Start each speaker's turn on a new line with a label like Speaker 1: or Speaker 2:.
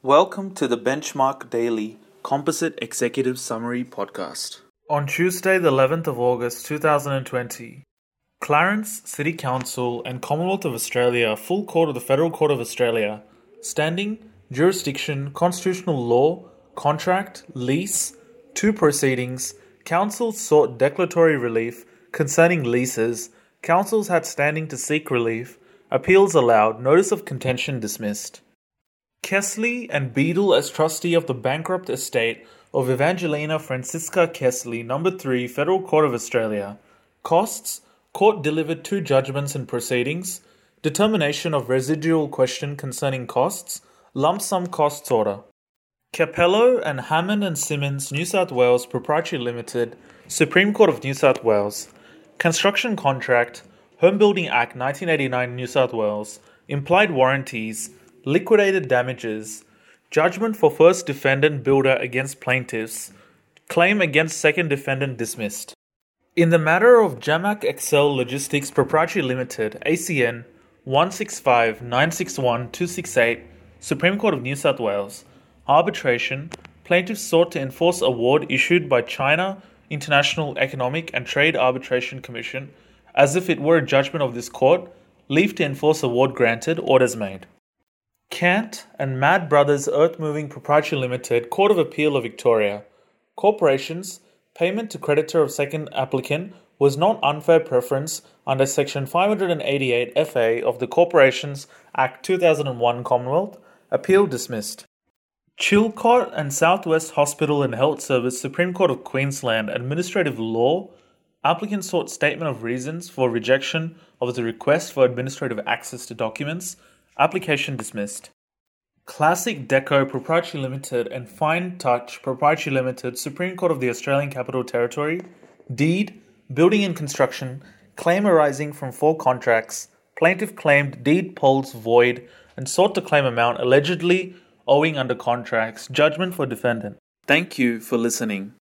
Speaker 1: Welcome to the Benchmark Daily Composite Executive Summary Podcast. On Tuesday, the 11th of August 2020, Clarence City Council and Commonwealth of Australia, Full Court of the Federal Court of Australia, standing, jurisdiction, constitutional law, contract, lease, two proceedings. Councils sought declaratory relief concerning leases. Councils had standing to seek relief. Appeals allowed. Notice of contention dismissed. Kessley and Beadle as trustee of the bankrupt estate of Evangelina Francisca Kessley, No. 3, Federal Court of Australia. Costs: court delivered two judgments and proceedings. Determination of residual question concerning costs. Lump sum costs order. Capello and Hammond and Simmons, New South Wales Proprietary Limited, Supreme Court of New South Wales. Construction contract, Home Building Act 1989, New South Wales. Implied warranties, liquidated damages, judgment for first defendant builder against plaintiffs, claim against second defendant dismissed. In the matter of Jamac Excel Logistics Proprietary Limited, ACN 165961268, Supreme Court of New South Wales, arbitration, plaintiffs sought to enforce award issued by China International Economic and Trade Arbitration Commission as if it were a judgment of this court, leave to enforce award granted, orders made. Cant and Mad Brothers Earthmoving Proprietary Limited, Court of Appeal of Victoria. Corporations, payment to creditor of second applicant was not unfair preference under Section 588 FA of the Corporations Act 2001 Commonwealth. Appeal dismissed. Chilcot and Southwest Hospital and Health Service, Supreme Court of Queensland, Administrative Law. Applicant sought statement of reasons for rejection of the request for administrative access to documents. Application dismissed. Classic Deco Proprietary Limited and Fine Touch Proprietary Limited, Supreme Court of the Australian Capital Territory. Deed, building and construction, claim arising from four contracts. Plaintiff claimed deed polls void and sought to claim amount allegedly owing under contracts. Judgment for defendant. Thank you for listening.